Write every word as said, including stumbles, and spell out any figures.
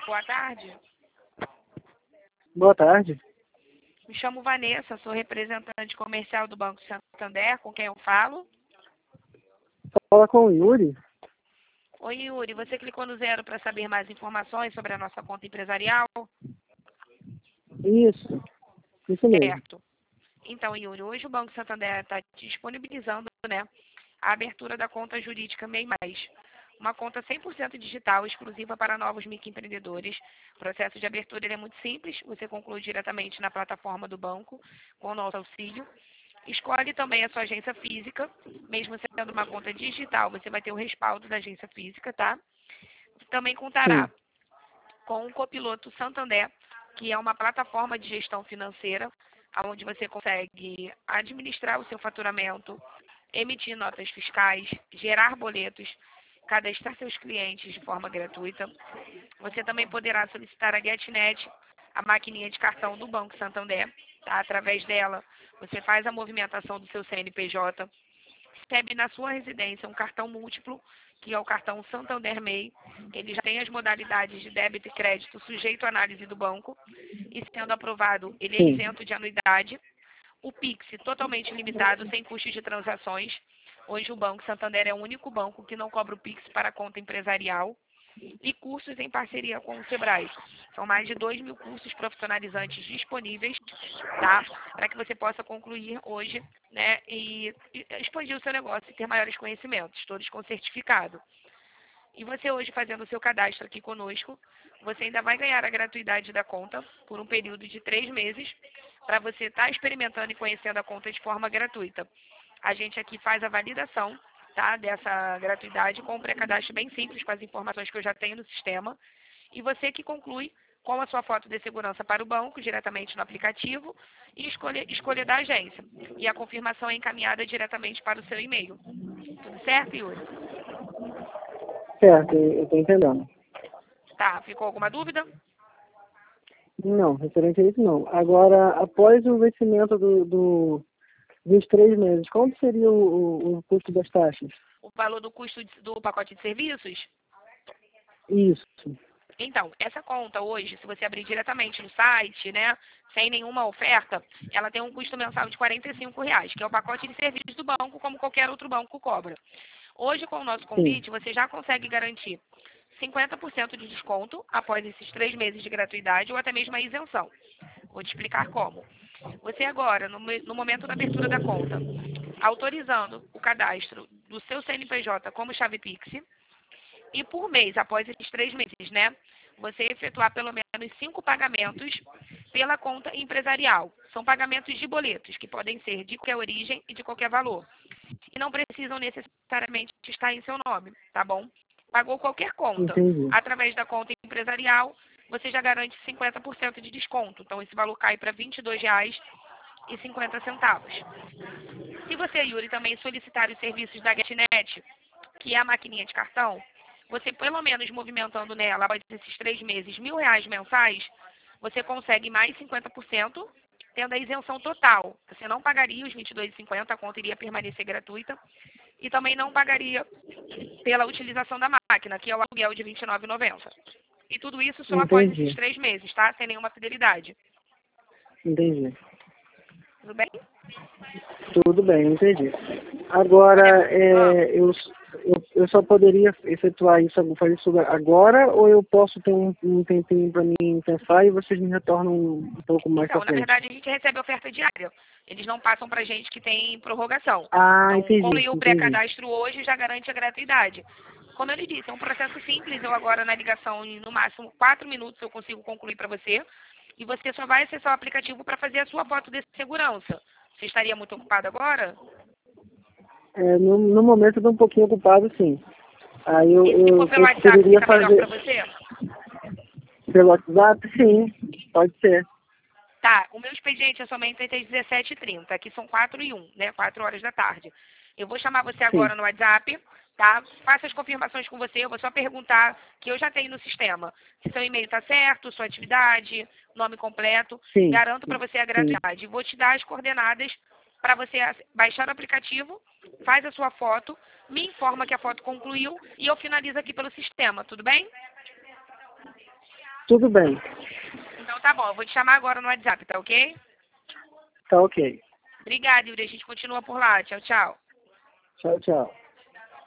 Boa tarde. Boa tarde. Me chamo Vanessa, sou representante comercial do Banco Santander, com quem eu falo. Fala com o Yuri. Oi, Yuri, você clicou no zero para saber mais informações sobre a nossa conta empresarial? Isso, isso mesmo. Certo. Então, Yuri, hoje o Banco Santander está disponibilizando, né, a abertura da conta jurídica MEI Mais. Uma conta cem por cento digital, exclusiva para novos microempreendedores. O processo de abertura ele é muito simples, você conclui diretamente na plataforma do banco, com o nosso auxílio. Escolhe também a sua agência física, mesmo sendo uma conta digital, você vai ter o respaldo da agência física, tá? Também contará Sim. com o Copiloto Santander, que é uma plataforma de gestão financeira, onde você consegue administrar o seu faturamento, emitir notas fiscais, gerar boletos, cadastrar seus clientes de forma gratuita. Você também poderá solicitar a GetNet, a maquininha de cartão do Banco Santander. Tá? Através dela, você faz a movimentação do seu C N P J, recebe na sua residência um cartão múltiplo, que é o cartão Santander MEI. Ele já tem as modalidades de débito e crédito sujeito à análise do banco, e sendo aprovado, ele é Sim. isento de anuidade. O Pix totalmente limitado, sem custos de transações. Hoje o Banco Santander é o único banco que não cobra o Pix para a conta empresarial. E cursos em parceria com o Sebrae. São mais de dois mil cursos profissionalizantes disponíveis, tá? Para que você possa concluir hoje, né? E, e expandir o seu negócio e ter maiores conhecimentos, todos com certificado. E você hoje fazendo o seu cadastro aqui conosco, você ainda vai ganhar a gratuidade da conta por um período de três meses, para você estar experimentando e conhecendo a conta de forma gratuita. A gente aqui faz a validação, tá, dessa gratuidade com um pré-cadastro bem simples, com as informações que eu já tenho no sistema. E você que conclui com a sua foto de segurança para o banco, diretamente no aplicativo, e escolha, escolha da agência. E a confirmação é encaminhada diretamente para o seu e-mail. Tudo certo, Yuri? Certo, eu estou entendendo. Tá, ficou alguma dúvida? Não, referente a isso não. Agora, após o vencimento do, do, dos três meses, quanto seria o, o, o custo das taxas? O valor do custo de- do pacote de serviços? Isso. Então, essa conta hoje, se você abrir diretamente no site, né, sem nenhuma oferta, ela tem um custo mensal de quarenta e cinco reais, que é o pacote de serviços do banco, como qualquer outro banco cobra. Hoje, com o nosso Sim. convite, você já consegue garantir cinquenta por cento de desconto após esses três meses de gratuidade ou até mesmo a isenção. Vou te explicar como. Você agora, no, me- no momento da abertura da conta, autorizando o cadastro do seu C N P J como chave Pix, e por mês, após esses três meses, né, você efetuar pelo menos cinco pagamentos pela conta empresarial. São pagamentos de boletos, que podem ser de qualquer origem e de qualquer valor. E não precisam necessariamente estar em seu nome, tá bom? Pagou qualquer conta Entendi. através da conta empresarial, você já garante cinquenta por cento de desconto. Então, esse valor cai para vinte e dois reais e cinquenta centavos. Se você, Yuri, também solicitar os serviços da GetNet, que é a maquininha de cartão, você, pelo menos movimentando nela, após esses três meses, mil reais mensais, você consegue mais cinquenta por cento, tendo a isenção total. Você não pagaria os vinte e dois reais e cinquenta centavos, a conta iria permanecer gratuita, e também não pagaria pela utilização da máquina, que é o aluguel de vinte e nove reais e noventa centavos. E tudo isso só após esses Entendi. três meses, tá? Sem nenhuma fidelidade. Entendi. Tudo bem? Tudo bem, entendi. Agora, Ah, é, eu, eu, eu só poderia efetuar isso, fazer isso agora, ou eu posso ter um, um tempinho para mim pensar e vocês me retornam um pouco mais Então, para na frente? verdade, a gente recebe oferta diária. Eles não passam pra gente que tem prorrogação. Ah, Então, entendi, concluir o entendi. pré-cadastro hoje já garante a gratuidade. Como eu lhe disse, é um processo simples. Eu agora, na ligação, em no máximo quatro minutos, eu consigo concluir para você. E você só vai acessar o aplicativo para fazer a sua foto de segurança. Você estaria muito ocupado agora? É, no, no momento eu estou um pouquinho ocupado, sim. Aí eu, E se eu for pelo WhatsApp, preferiria fica melhor para fazer você? pelo WhatsApp, sim, pode ser. Tá, o meu expediente é somente até as dezessete e trinta. Aqui são quatro e um, né? quatro horas da tarde. Eu vou chamar você Sim, agora no WhatsApp, tá? Faço as confirmações com você. Eu vou só perguntar, que eu já tenho no sistema, se seu e-mail tá certo, sua atividade, nome completo. sim, Garanto para você a sim. gratuidade. Vou te dar as coordenadas para você ac- baixar o aplicativo, faz a sua foto, me informa que a foto concluiu e eu finalizo aqui pelo sistema, tudo bem? Tudo bem. Então tá bom, eu vou te chamar agora no WhatsApp, tá ok? Tá ok. Obrigada, Yuri. A gente continua por lá. Tchau, tchau. Tchau, tchau.